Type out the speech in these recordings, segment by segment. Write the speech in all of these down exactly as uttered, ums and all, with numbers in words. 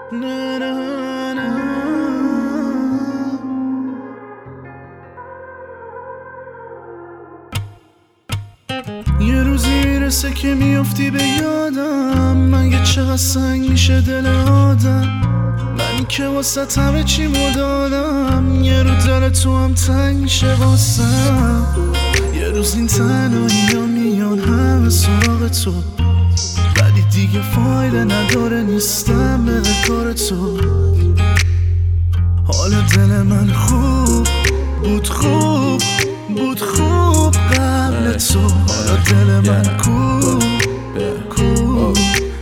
نه نه نه. یه روزی میرسه که میافتی به یادم، مگه چقدر سنگ میشه دل آدم. من که واسه همه چی مدادم، یه رو دل تو هم تنگ میشه واسم. یه روز این تنهایی ها میان همه سراغ تو، ولی دیگه فایده نداره نیستم به کار تو. حالا دل من خوب بود، خوب بود، خوب قبل تو. حالا دل من خوب خوب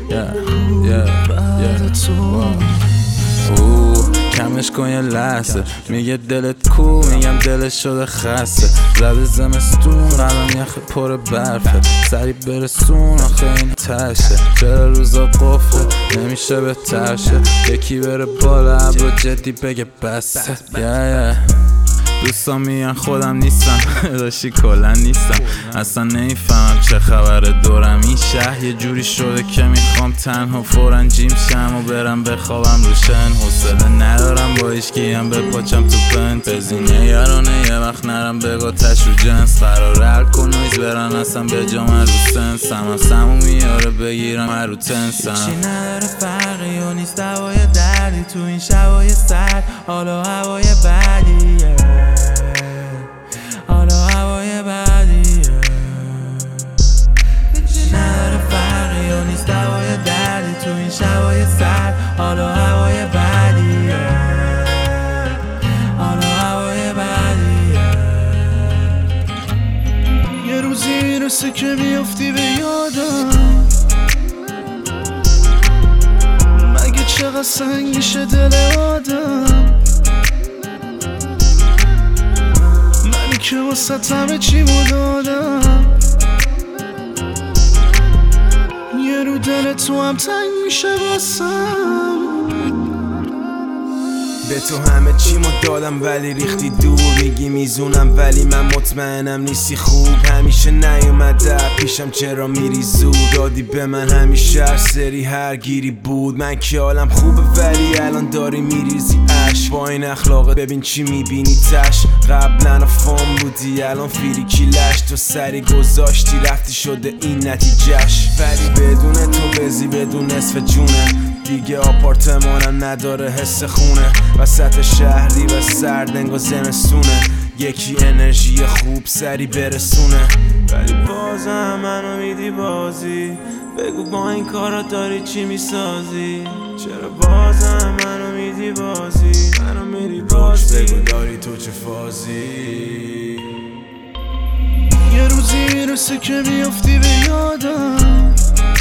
بعد تو. کمش کن یه لحظه، میگه دلت کو، میگم دلش شده خسته. زده زمستون قلم یخ پر برفه، سری برسون آخه این تشه. چرا روزا قفله نمیشه به ترشه، یکی بره بالا ابرو جدی بگه بسته. yeah, yeah. دوستان میگن خودم نیستم داشتی کلا نیستم، اصلا نمیفهمم چه خبره دورم. این شهر یه جوری شده که میخوام تنها فوراً جیم شم و برم بخوابم روشن. حوصله ندارم با هیچکیم به پاچم تو پنت، بزینه یارانه یه وقت نرم بگو تش رو جنس. قرار هر کنویز برن اصلا به جا من رو سنس، هم سمو میاره بگیرم من رو تنسم. چی نداره فرقی و نیست دوای دردی تو این شبای سرد. حالا هوای بدیه، حالا هوای بدیه. چی نداره فرقی و نیست دوای دردی تو این شبای سرد. حالا هوای بدیه، حالا هوای بدیه. یه روزی میرسه که میافتی به یادم، مگه چقدر سنگ میشه دل آدم. منی که واسه همه چی مدادم، یه رو دل تو هم تنگ میشه واسم. به تو همه چی مو دادم ولی ریختی دور. میگی میزونم ولی من مطمئنم نیستی خوب. همیشه نیومده پیشم چرا میری زود. دادی به من همیشه هر سری هر گیری بود. من که حالم خوبه ولی الان داری میریزی اش. با این اخلاقت ببین چی میبینی تش. قبلا فام بودی الان فیریکی لش. تو سری گذاشتی رفتی شده این نتیجهش. ولی بدون تو بزی بدون نصف جونه دیگه. آپارتمانم نداره حس خونه، وسط شهری و سرد انگار زمستونه. یکی انرژی خوب سری برسونه، ولی بازم منو میدی بازی. بگو با این کارا داری چی میسازی؟ چرا بازم منو میدی بازی؟ منو میدی بازی. بگو داری تو چه فازی؟ یه روزی میرسه که میافتی به یادم،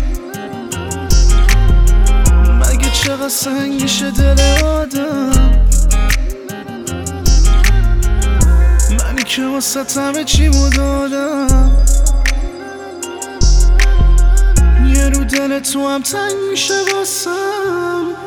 مگه چقدر سنگ میشه دل آدم. منی که واسه همه چی مدادم، یه رو دل تو هم تنگ میشه واسم.